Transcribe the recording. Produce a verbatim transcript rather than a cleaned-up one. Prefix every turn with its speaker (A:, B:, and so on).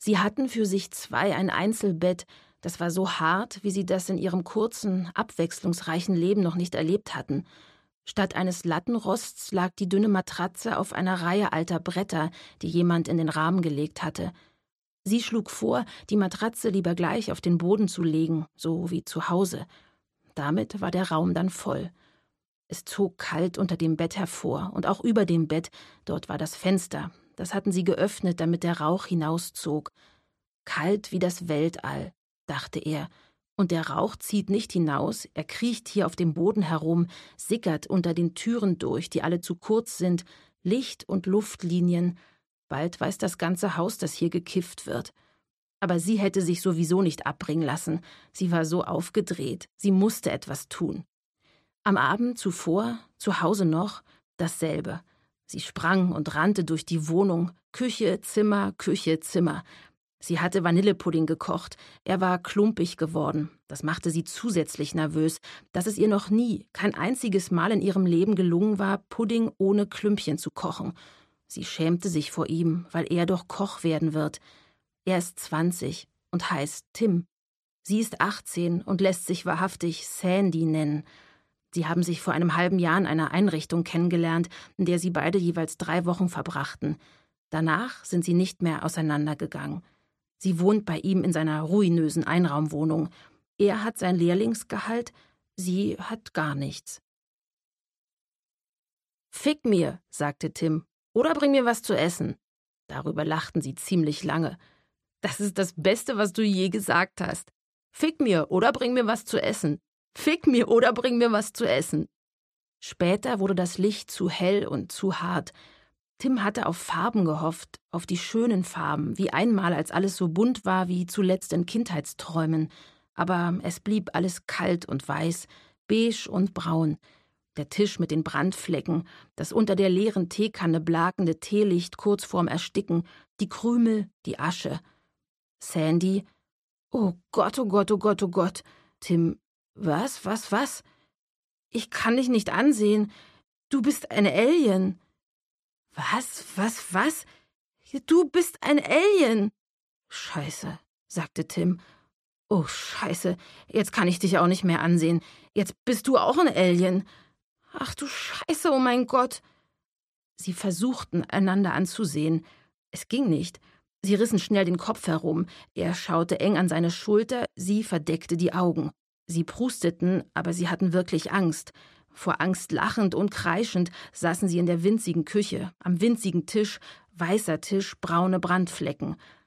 A: Sie hatten für sich zwei ein Einzelbett, das war so hart, wie sie das in ihrem kurzen, abwechslungsreichen Leben noch nicht erlebt hatten. Statt eines Lattenrosts lag die dünne Matratze auf einer Reihe alter Bretter, die jemand in den Rahmen gelegt hatte. Sie schlug vor, die Matratze lieber gleich auf den Boden zu legen, so wie zu Hause. Damit war der Raum dann voll. Es zog kalt unter dem Bett hervor und auch über dem Bett, dort war das Fenster. Das hatten sie geöffnet, damit der Rauch hinauszog. Kalt wie das Weltall, dachte er. Und der Rauch zieht nicht hinaus, er kriecht hier auf dem Boden herum, sickert unter den Türen durch, die alle zu kurz sind, Licht- und Luftlinien. Bald weiß das ganze Haus, dass hier gekifft wird. Aber sie hätte sich sowieso nicht abbringen lassen. Sie war so aufgedreht, sie musste etwas tun. Am Abend zuvor, zu Hause noch, dasselbe. Sie sprang und rannte durch die Wohnung, Küche, Zimmer, Küche, Zimmer. Sie hatte Vanillepudding gekocht, er war klumpig geworden. Das machte sie zusätzlich nervös, dass es ihr noch nie, kein einziges Mal in ihrem Leben gelungen war, Pudding ohne Klümpchen zu kochen. Sie schämte sich vor ihm, weil er doch Koch werden wird. Er ist zwanzig und heißt Tim. Sie ist achtzehn und lässt sich wahrhaftig Sandy nennen. Sie haben sich vor einem halben Jahr in einer Einrichtung kennengelernt, in der sie beide jeweils drei Wochen verbrachten. Danach sind sie nicht mehr auseinandergegangen. Sie wohnt bei ihm in seiner ruinösen Einraumwohnung. Er hat sein Lehrlingsgehalt, sie hat gar nichts. »Fick mir«, sagte Tim, »oder bring mir was zu essen.« Darüber lachten sie ziemlich lange. »Das ist das Beste, was du je gesagt hast. Fick mir oder bring mir was zu essen. Fick mir oder bring mir was zu essen.« Später wurde das Licht zu hell und zu hart. Tim hatte auf Farben gehofft, auf die schönen Farben, wie einmal, als alles so bunt war wie zuletzt in Kindheitsträumen. Aber es blieb alles kalt und weiß, beige und braun. Der Tisch mit den Brandflecken, das unter der leeren Teekanne blakende Teelicht kurz vorm Ersticken, die Krümel, die Asche. Sandy: »Oh Gott, oh Gott, oh Gott, oh Gott.« Tim: »Was, was, was? Ich kann dich nicht ansehen. Du bist ein Alien.« »Was, was, was? Du bist ein Alien!« »Scheiße«, sagte Tim. »Oh, Scheiße, jetzt kann ich dich auch nicht mehr ansehen. Jetzt bist du auch ein Alien. Ach du Scheiße, oh mein Gott.« Sie versuchten, einander anzusehen. Es ging nicht. Sie rissen schnell den Kopf herum. Er schaute eng an seine Schulter, sie verdeckte die Augen. Sie prusteten, aber sie hatten wirklich Angst. Vor Angst lachend und kreischend saßen sie in der winzigen Küche, am winzigen Tisch, weißer Tisch, braune Brandflecken.